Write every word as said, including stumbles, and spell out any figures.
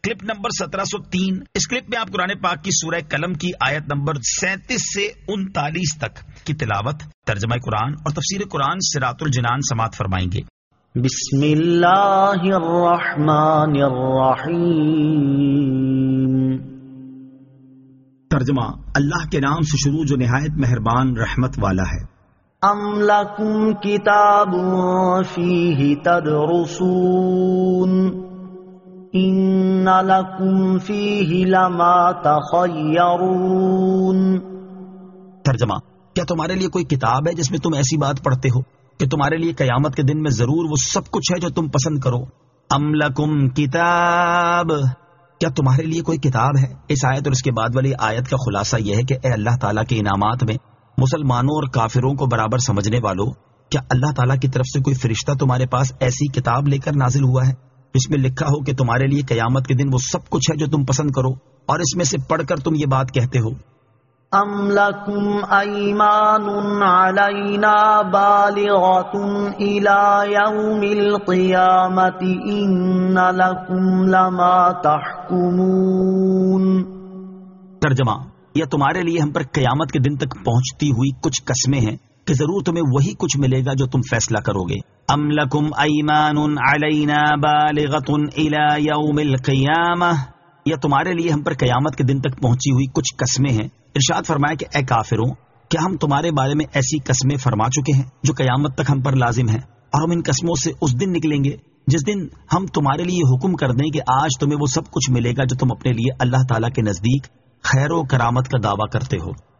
Clip number سترہ سو تین. اس clip میں آپ قرآن پاک کی سورہ قلم کی آیت نمبر سینتیس سے انتالیس تک کی تلاوت، ترجمہ قرآن اور تفسیر قرآن صراط الجنان سماعت فرمائیں گے. بسم اللہ الرحمن الرحیم. ترجمہ اللہ کے نام سے شروع جو نہایت مہربان رحمت والا ہے. ام لکم کتاب فیہ تدرسون ان لکم فیہ لما تخیرون. ترجمہ کیا تمہارے لیے کوئی کتاب ہے جس میں تم ایسی بات پڑھتے ہو کہ تمہارے لیے قیامت کے دن میں ضرور وہ سب کچھ ہے جو تم پسند کرو. ام لکم کتاب، کیا تمہارے لیے کوئی کتاب ہے؟ اس آیت اور اس کے بعد والی آیت کا خلاصہ یہ ہے کہ اے اللہ تعالیٰ کے انعامات میں مسلمانوں اور کافروں کو برابر سمجھنے والوں، کیا اللہ تعالیٰ کی طرف سے کوئی فرشتہ تمہارے پاس ایسی کتاب لے کر نازل ہوا ہے جس میں لکھا ہو کہ تمہارے لیے قیامت کے دن وہ سب کچھ ہے جو تم پسند کرو، اور اس میں سے پڑھ کر تم یہ بات کہتے ہو؟ ام لکم ایمان علینا بالغۃ الی یوم القیامۃ ان لکم لما تحکمون. ترجمہ یا تمہارے لیے ہم پر قیامت کے دن تک پہنچتی ہوئی کچھ قسمیں ہیں کہ ضرور تمہیں وہی کچھ ملے گا جو تم فیصلہ کرو گے. ام لکم ایمان علینا بالغۃ الی یوم القیامہ، یا تمہارے لیے ہم پر قیامت کے دن تک پہنچی ہوئی کچھ قسمیں ہیں. ارشاد فرمایا کہ اے کافروں، کیا ہم تمہارے بارے میں ایسی قسمیں فرما چکے ہیں جو قیامت تک ہم پر لازم ہیں، اور ہم ان قسموں سے اس دن نکلیں گے جس دن ہم تمہارے لیے حکم کر دیں کہ آج تمہیں وہ سب کچھ ملے گا جو تم اپنے لیے اللہ تعالیٰ کے نزدیک خیر و کرامت کا دعویٰ کرتے ہو.